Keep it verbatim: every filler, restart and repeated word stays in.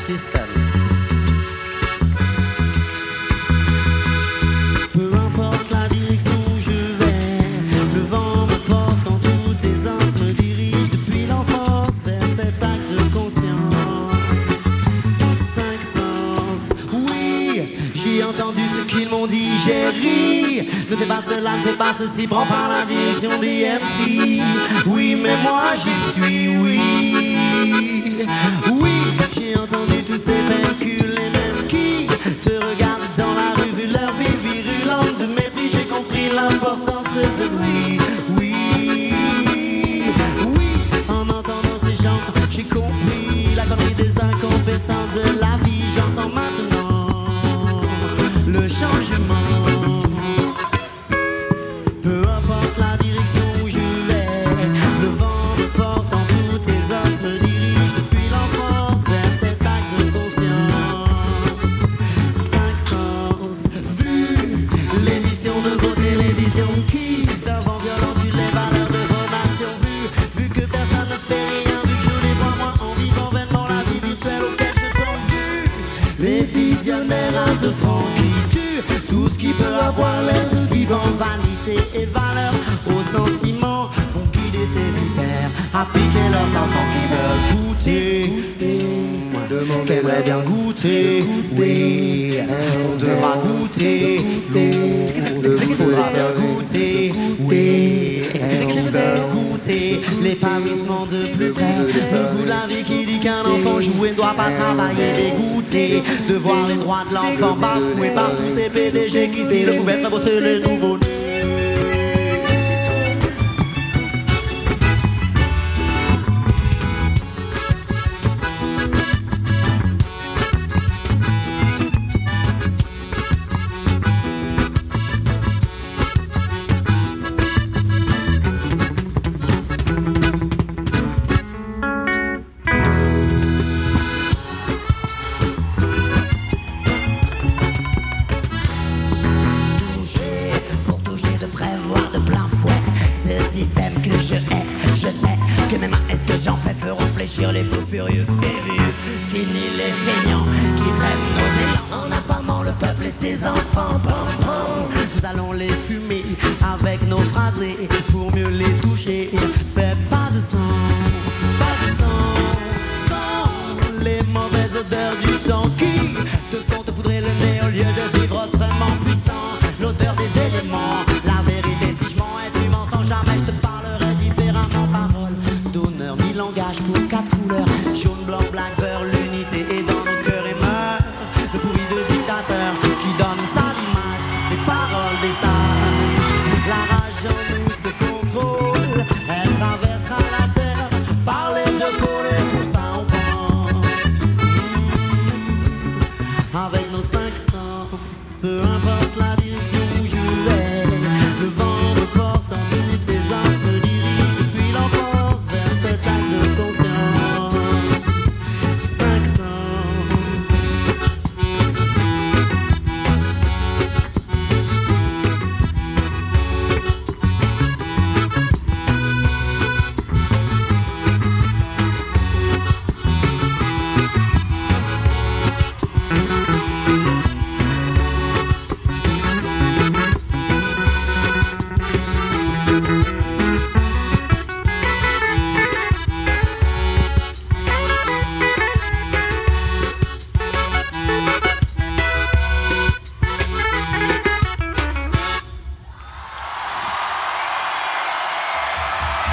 système. Peu importe la direction où je vais, le vent me porte en toutes les sens, me dirige depuis l'enfance vers cet acte de conscience. Cinq sens, oui, j'ai entendu ce qu'ils m'ont dit, j'ai ri. Ne fais pas cela, ne fais pas ceci, prends pas la direction des M C. Oui, mais moi j'y suis, oui. Oui, j'ai entendu tous ces véhicules, les mêmes qui te regardent dans la rue, vu leur vie virulente de mépris, j'ai compris l'importance de lui. Oui, oui, en entendant ces gens, j'ai compris la connerie des incompétents de la vie. J'entends maintenant le changement. Peu importe la direction où je vais, le vent me porte en toutes tes os, me dirige depuis l'enfance vers cet acte de conscience. Cinq sens, vu l'émission de vos télévisions qui, d'avant violentent les valeurs de vos nations. Vu, vu que personne ne fait rien, vu que je les vois moi en vivant vainement la vie virtuelle auquel je tombe. Vu les visionnaires de francs qui tuent tout ce qui peut avoir l'air de vivant, vanité et valeur aux sentiments font guider ces vipères à piquer leurs enfants qui veulent goûter. Qui aimerait bien goûter, oui, on devra goûter, il faudra bien goûter, oui, on veut goûter l'épanouissement de plus près, le goût de la vie qui dit qu'un enfant joué ne doit pas travailler, dégoûter de voir les droits de l'enfant bafoués par tous ces P D G qui s'y le pouvaient faire bosser les nouveaux. Les fous furieux et vieux, fini les feignants qui freinent nos élans en affamant le peuple et ses enfants. Bam, bam. Nous allons les fumer avec nos phrasés pour mieux les toucher. Mais pas de sang, pas de sang, sans les mauvaises odeurs du temps qui te font te poudrer le nez au lieu de vivre autrement puissant. L'odeur des éléments, la vérité si je mens et tu m'entends jamais, je te parlerai différemment. Parole d'honneur, mille langages pour quatre couleurs.